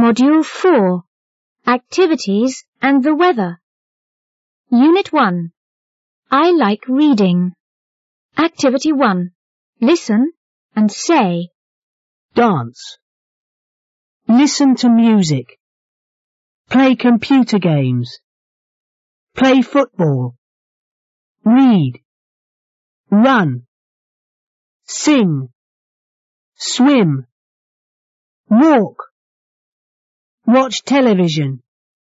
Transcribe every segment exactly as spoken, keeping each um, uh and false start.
Module four. Activities and the weather. Unit one. I like reading. Activity one. Listen and say. Dance. Listen to music. Play computer games. Play football. Read. Run. Sing. Swim. Walk. Watch television.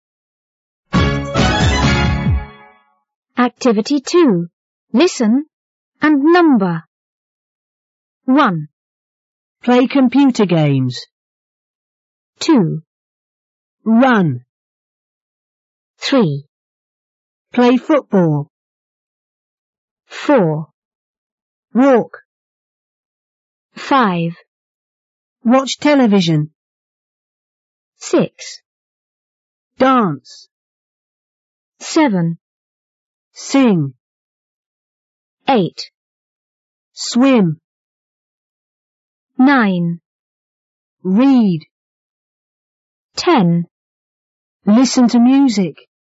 Activity two. Listen and number. one. Play computer games. two. Run. three. Play football. four. Walk. five. Watch television. six. Dance. seven. Sing. eight. Swim. nine. Read. ten. Listen to music.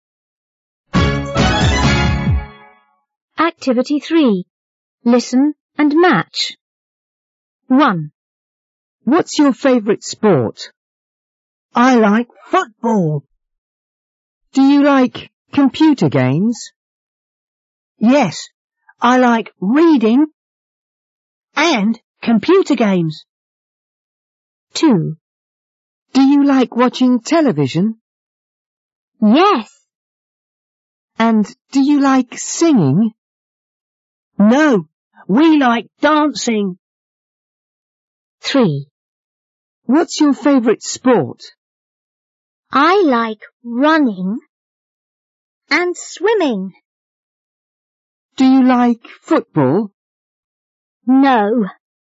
Activity three. Listen and match. one. What's your favourite sport? I like football. Do you like computer games? Yes, I like reading and computer games. two. Do you like watching television? Yes. And do you like singing? No, we like dancing. three. What's your favourite sport? I like running and swimming. Do you like football? No.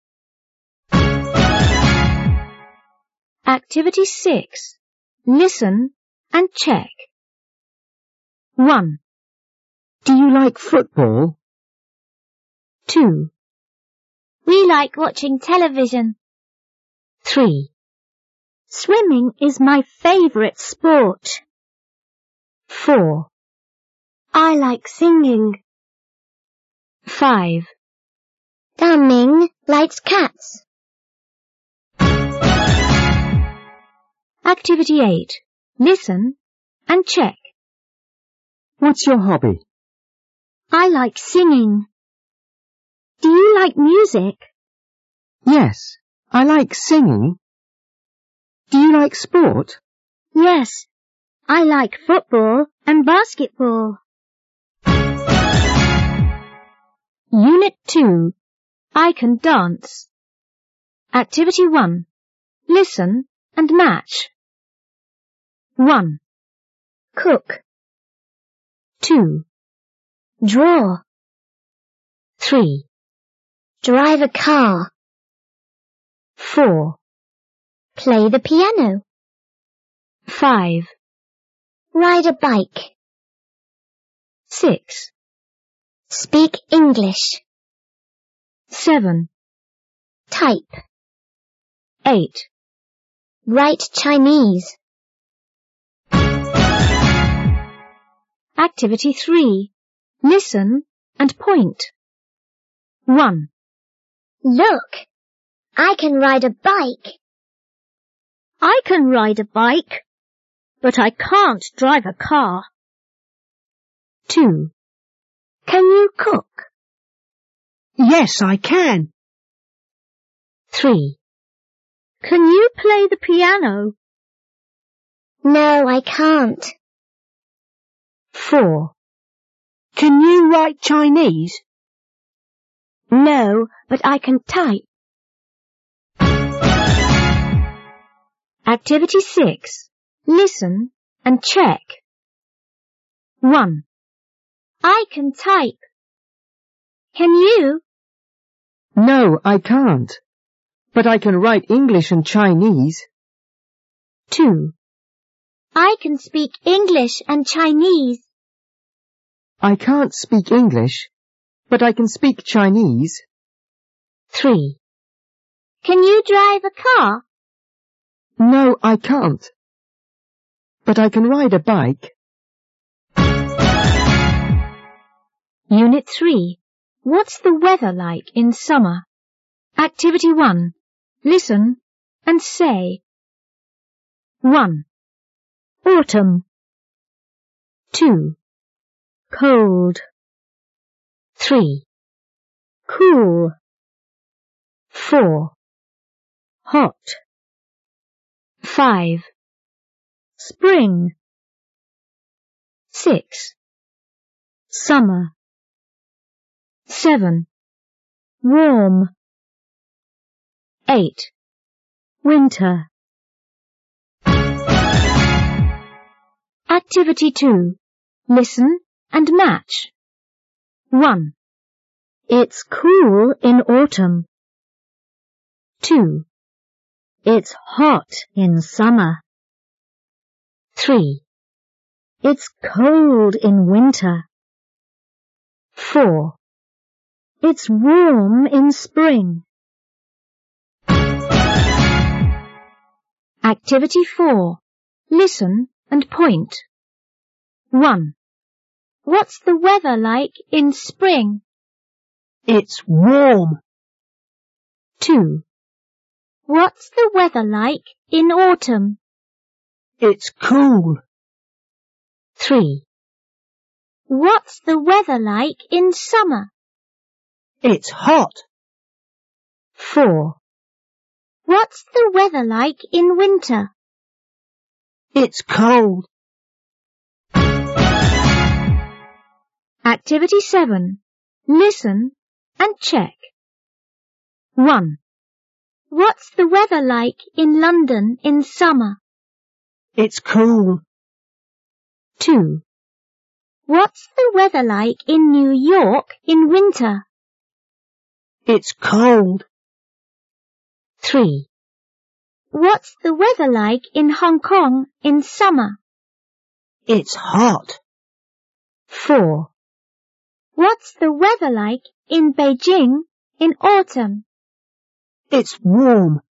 Activity six. Listen and check. one. Do you like football? two. We like watching television. three. Swimming is my favourite sport. four. I like singing. five. Danning likes cats. Activity eight. Listen and check. What's your hobby? I like singing. Do you like music? Yes, I like singing. Do you like sport? Yes, I like football and basketball. Unit two. I can dance. Activity one. Listen and match. one. Cook. two. Draw. three. Drive a car. four. Play the piano. five. Ride a bike. six. Speak English. seven. Type. eight. Write Chinese. Activity three. Listen and point. one. Look, I can ride a bike. I can ride a bike, but I can't drive a car. two. Can you cook? Yes, I can. three. Can you play the piano? No, I can't. four. Can you write Chinese? No, but I can type. Activity six. Listen and check. one. I can type. Can you? No, I can't. But I can write English and Chinese. two. I can speak English and Chinese. I can't speak English, but I can speak Chinese. three. Can you drive a car? No, I can't, but I can ride a bike. Unit three. What's the weather like in summer? Activity one. Listen and say. one. Autumn. two. Cold. three. Cool. four. Hot. five. Spring. six. Summer. seven. Warm. eight. Winter. Activity two. Listen and match. one. It's cool in autumn. two. It's hot in summer. three. It's cold in winter. four. It's warm in spring. Activity four. Listen and point. one. What's the weather like in spring? It's warm. two. What's the weather like in autumn? It's cool. three. What's the weather like in summer? It's hot. four. What's the weather like in winter? It's cold. Activity seven. Listen and check. one. What's the weather like in London in summer? It's cool. two. What's the weather like in New York in winter? It's cold. three. What's the weather like in Hong Kong in summer? It's hot. four. What's the weather like in Beijing in autumn? It's warm.